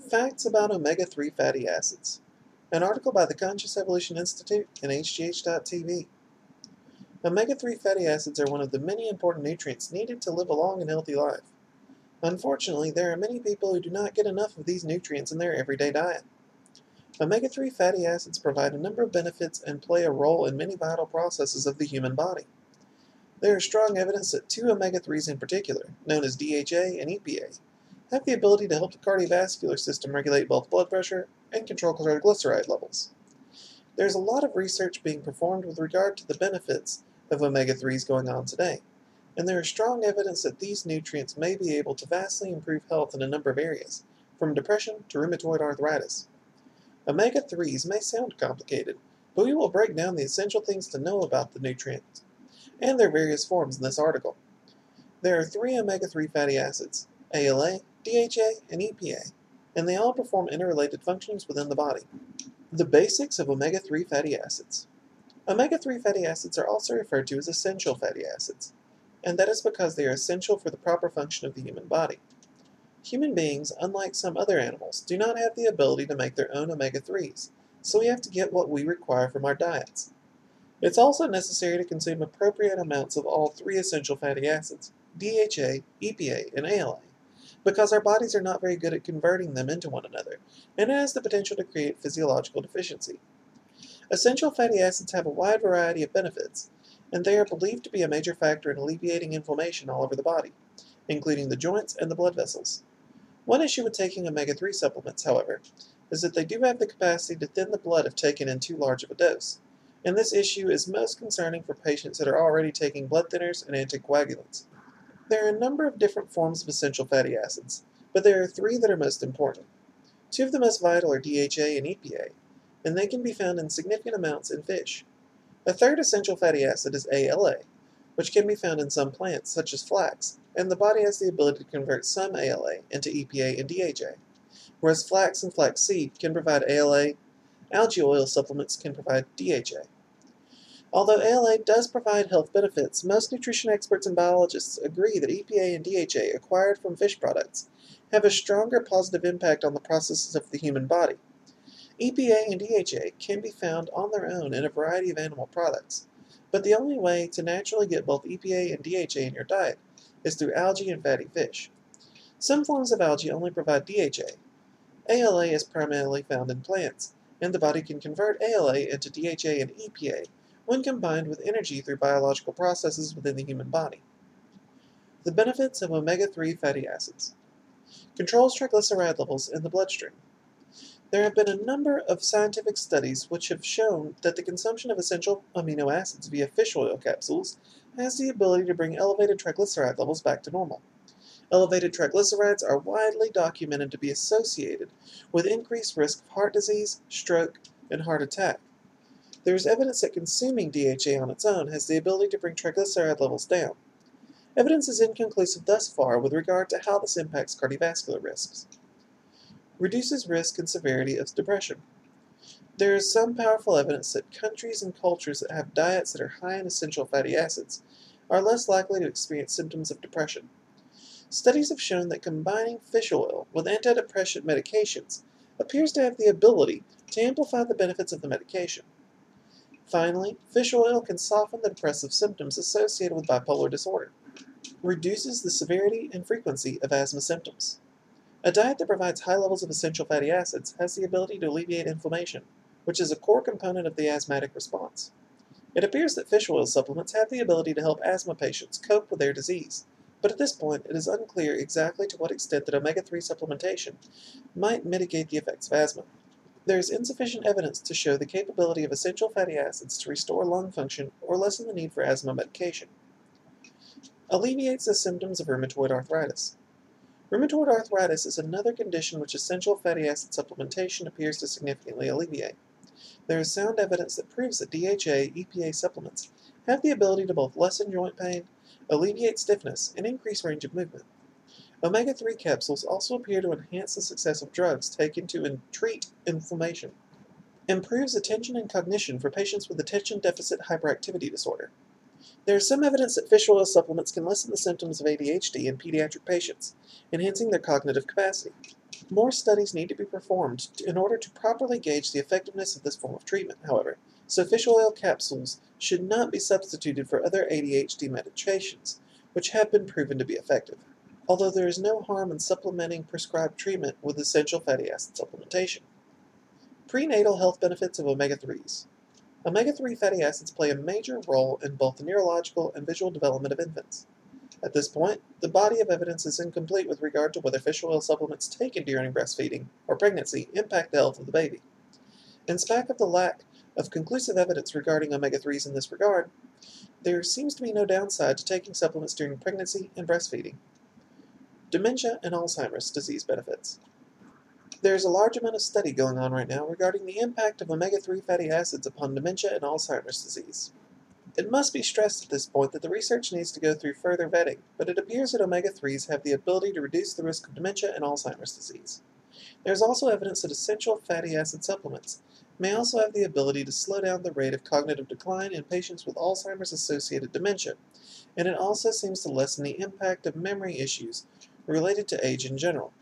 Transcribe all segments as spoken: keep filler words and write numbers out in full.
Facts about omega three fatty acids. An article by the Conscious Evolution Institute and H G H dot T V. omega three fatty acids are one of the many important nutrients needed to live a long and healthy life. Unfortunately, there are many people who do not get enough of these nutrients in their everyday diet. omega three fatty acids provide a number of benefits and play a role in many vital processes of the human body. There is strong evidence that two omega threes in particular, known as D H A and E P A, have the ability to help the cardiovascular system regulate both blood pressure and control triglyceride levels. There is a lot of research being performed with regard to the benefits of omega threes going on today, and there is strong evidence that these nutrients may be able to vastly improve health in a number of areas, from depression to rheumatoid arthritis. omega threes may sound complicated, but we will break down the essential things to know about the nutrients and their various forms in this article. There are three omega three fatty acids, A L A, D H A, and E P A, and they all perform interrelated functions within the body. The basics of omega three fatty acids. omega three fatty acids are also referred to as essential fatty acids, and that is because they are essential for the proper function of the human body. Human beings, unlike some other animals, do not have the ability to make their own omega threes, so we have to get what we require from our diets. It's also necessary to consume appropriate amounts of all three essential fatty acids, D H A, E P A, and A L A, because our bodies are not very good at converting them into one another, and it has the potential to create physiological deficiency. Essential fatty acids have a wide variety of benefits, and they are believed to be a major factor in alleviating inflammation all over the body, including the joints and the blood vessels. One issue with taking omega three supplements, however, is that they do have the capacity to thin the blood if taken in too large of a dose, and this issue is most concerning for patients that are already taking blood thinners and anticoagulants. There are a number of different forms of essential fatty acids, but there are three that are most important. Two of the most vital are D H A and E P A, and they can be found in significant amounts in fish. A third essential fatty acid is A L A, which can be found in some plants, such as flax, and the body has the ability to convert some A L A into E P A and D H A, whereas flax and flaxseed can provide A L A, algae oil supplements can provide D H A. Although A L A does provide health benefits, most nutrition experts and biologists agree that E P A and D H A acquired from fish products have a stronger positive impact on the processes of the human body. E P A and D H A can be found on their own in a variety of animal products, but the only way to naturally get both E P A and D H A in your diet is through algae and fatty fish. Some forms of algae only provide D H A. A L A is primarily found in plants, and the body can convert A L A into D H A and E P A when combined with energy through biological processes within the human body. The benefits of omega three fatty acids. Controls triglyceride levels in the bloodstream. There have been a number of scientific studies which have shown that the consumption of essential amino acids via fish oil capsules has the ability to bring elevated triglyceride levels back to normal. Elevated triglycerides are widely documented to be associated with increased risk of heart disease, stroke, and heart attack. There is evidence that consuming D H A on its own has the ability to bring triglyceride levels down. Evidence is inconclusive thus far with regard to how this impacts cardiovascular risks. Reduces risk and severity of depression. There is some powerful evidence that countries and cultures that have diets that are high in essential fatty acids are less likely to experience symptoms of depression. Studies have shown that combining fish oil with antidepressant medications appears to have the ability to amplify the benefits of the medication. Finally, fish oil can soften the depressive symptoms associated with bipolar disorder. Reduces the severity and frequency of asthma symptoms. A diet that provides high levels of essential fatty acids has the ability to alleviate inflammation, which is a core component of the asthmatic response. It appears that fish oil supplements have the ability to help asthma patients cope with their disease, but at this point it is unclear exactly to what extent that omega three supplementation might mitigate the effects of asthma. There is insufficient evidence to show the capability of essential fatty acids to restore lung function or lessen the need for asthma medication. Alleviates the symptoms of rheumatoid arthritis. Rheumatoid arthritis is another condition which essential fatty acid supplementation appears to significantly alleviate. There is sound evidence that proves that D H A E P A supplements have the ability to both lessen joint pain, alleviate stiffness, and increase range of movement. omega three capsules also appear to enhance the success of drugs taken to in- treat inflammation. Improves attention and cognition for patients with attention deficit hyperactivity disorder. There is some evidence that fish oil supplements can lessen the symptoms of A D H D in pediatric patients, enhancing their cognitive capacity. More studies need to be performed in order to properly gauge the effectiveness of this form of treatment, however, so fish oil capsules should not be substituted for other A D H D medications, which have been proven to be effective, although there is no harm in supplementing prescribed treatment with essential fatty acid supplementation. Prenatal health benefits of omega threes. Omega three fatty acids play a major role in both the neurological and visual development of infants. At this point, the body of evidence is incomplete with regard to whether fish oil supplements taken during breastfeeding or pregnancy impact the health of the baby. In spite of the lack of conclusive evidence regarding omega threes in this regard, there seems to be no downside to taking supplements during pregnancy and breastfeeding. Dementia and Alzheimer's disease benefits. There is a large amount of study going on right now regarding the impact of omega three fatty acids upon dementia and Alzheimer's disease. It must be stressed at this point that the research needs to go through further vetting, but it appears that omega threes have the ability to reduce the risk of dementia and Alzheimer's disease. There is also evidence that essential fatty acid supplements may also have the ability to slow down the rate of cognitive decline in patients with Alzheimer's-associated dementia, and it also seems to lessen the impact of memory issues related to age in general.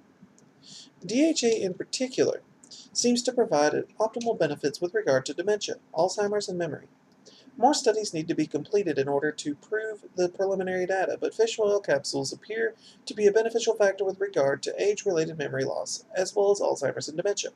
D H A in particular seems to provide optimal benefits with regard to dementia, Alzheimer's, and memory. More studies need to be completed in order to prove the preliminary data, but fish oil capsules appear to be a beneficial factor with regard to age-related memory loss, as well as Alzheimer's and dementia.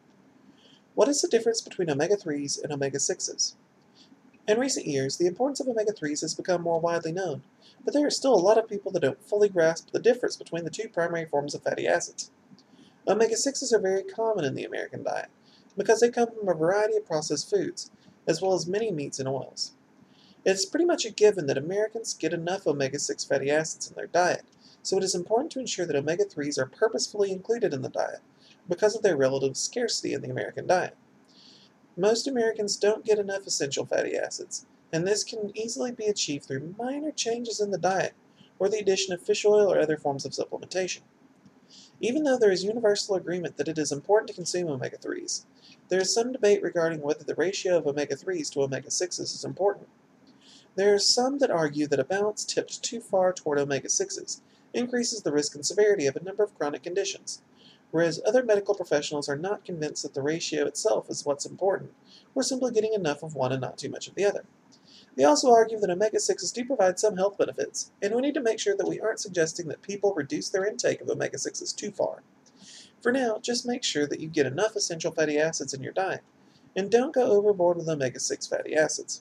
What is the difference between omega threes and omega sixes? In recent years, the importance of omega threes has become more widely known, but there are still a lot of people that don't fully grasp the difference between the two primary forms of fatty acids. Omega sixes are very common in the American diet because they come from a variety of processed foods, as well as many meats and oils. It is pretty much a given that Americans get enough omega six fatty acids in their diet, so it is important to ensure that omega threes are purposefully included in the diet because of their relative scarcity in the American diet. Most Americans don't get enough essential fatty acids, and this can easily be achieved through minor changes in the diet or the addition of fish oil or other forms of supplementation. Even though there is universal agreement that it is important to consume omega threes, there is some debate regarding whether the ratio of omega threes to omega sixes is important. There are some that argue that a balance tipped too far toward omega sixes increases the risk and severity of a number of chronic conditions, whereas other medical professionals are not convinced that the ratio itself is what's important, or simply getting enough of one and not too much of the other. They also argue that omega sixes do provide some health benefits, and we need to make sure that we aren't suggesting that people reduce their intake of omega sixes too far. For now, just make sure that you get enough essential fatty acids in your diet, and don't go overboard with omega six fatty acids.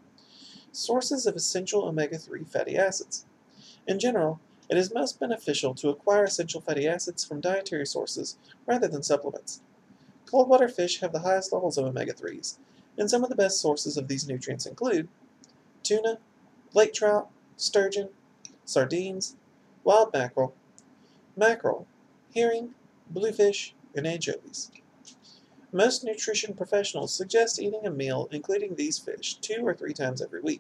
Sources of essential omega three fatty acids. In general, it is most beneficial to acquire essential fatty acids from dietary sources rather than supplements. Cold water fish have the highest levels of omega threes, and some of the best sources of these nutrients include tuna, lake trout, sturgeon, sardines, wild mackerel, mackerel, herring, bluefish, and anchovies. Most nutrition professionals suggest eating a meal including these fish two or three times every week.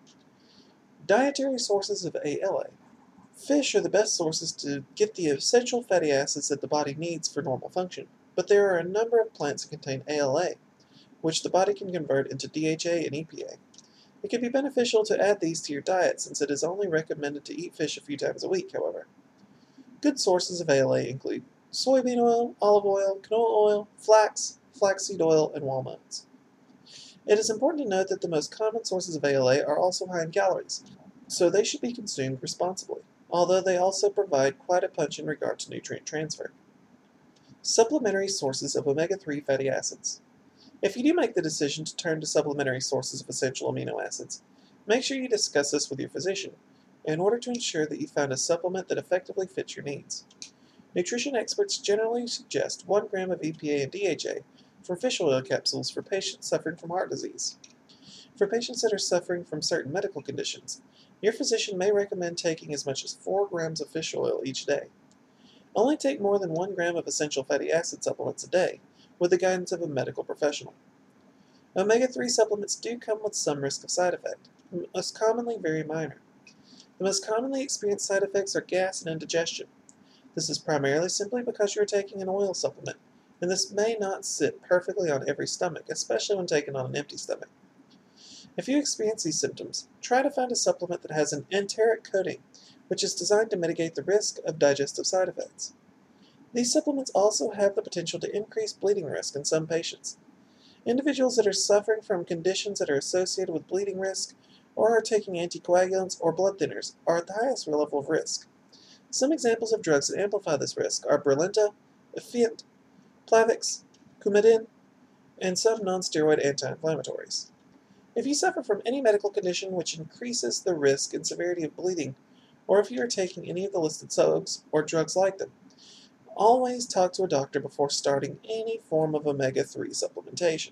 Dietary sources of A L A. Fish are the best sources to get the essential fatty acids that the body needs for normal function, but there are a number of plants that contain A L A, which the body can convert into D H A and E P A. It can be beneficial to add these to your diet since it is only recommended to eat fish a few times a week, however. Good sources of A L A include soybean oil, olive oil, canola oil, flax, flaxseed oil, and walnuts. It is important to note that the most common sources of A L A are also high in calories, so they should be consumed responsibly, although they also provide quite a punch in regard to nutrient transfer. Supplementary sources of omega three fatty acids. If you do make the decision to turn to supplementary sources of essential amino acids, make sure you discuss this with your physician in order to ensure that you found a supplement that effectively fits your needs. Nutrition experts generally suggest one gram of E P A and D H A from fish oil capsules for patients suffering from heart disease. For patients that are suffering from certain medical conditions, your physician may recommend taking as much as four grams of fish oil each day. Only take more than one gram of essential fatty acid supplements a day, with the guidance of a medical professional. omega three supplements do come with some risk of side effect, most commonly very minor. The most commonly experienced side effects are gas and indigestion. This is primarily simply because you are taking an oil supplement, and this may not sit perfectly on every stomach, especially when taken on an empty stomach. If you experience these symptoms, try to find a supplement that has an enteric coating, which is designed to mitigate the risk of digestive side effects. These supplements also have the potential to increase bleeding risk in some patients. Individuals that are suffering from conditions that are associated with bleeding risk or are taking anticoagulants or blood thinners are at the highest level of risk. Some examples of drugs that amplify this risk are Brilinta, Effient, Plavix, Coumadin, and some non-steroid anti-inflammatories. If you suffer from any medical condition which increases the risk and severity of bleeding, or if you are taking any of the listed drugs or drugs like them, always talk to a doctor before starting any form of omega three supplementation.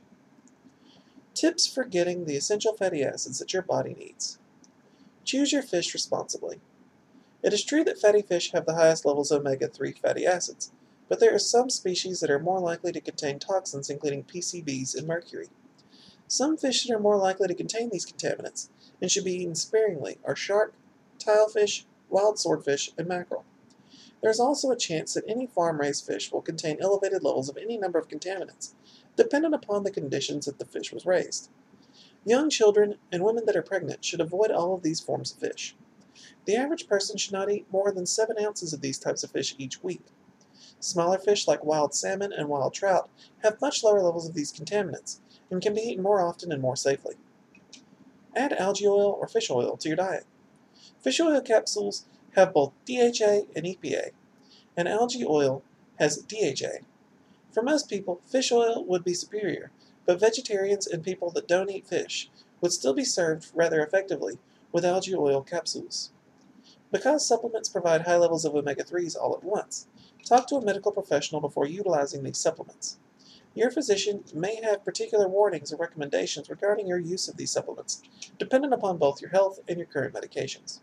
Tips for getting the essential fatty acids that your body needs. Choose your fish responsibly. It is true that fatty fish have the highest levels of omega three fatty acids, but there are some species that are more likely to contain toxins including P C Bs and mercury. Some fish that are more likely to contain these contaminants and should be eaten sparingly are shark, tilefish, wild swordfish, and mackerel. There is also a chance that any farm-raised fish will contain elevated levels of any number of contaminants, dependent upon the conditions that the fish was raised. Young children and women that are pregnant should avoid all of these forms of fish. The average person should not eat more than seven ounces of these types of fish each week. Smaller fish like wild salmon and wild trout have much lower levels of these contaminants and can be eaten more often and more safely. Add algae oil or fish oil to your diet. Fish oil capsules have both D H A and E P A, and algae oil has D H A. For most people, fish oil would be superior, but vegetarians and people that don't eat fish would still be served rather effectively with algae oil capsules. Because supplements provide high levels of omega threes all at once, talk to a medical professional before utilizing these supplements. Your physician may have particular warnings or recommendations regarding your use of these supplements, dependent upon both your health and your current medications.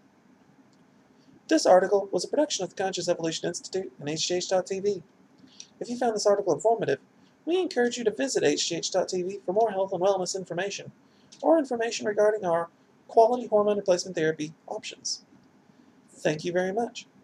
This article was a production of the Conscious Evolution Institute and H G H dot T V. If you found this article informative, we encourage you to visit H G H dot T V for more health and wellness information, or information regarding our quality hormone replacement therapy options. Thank you very much.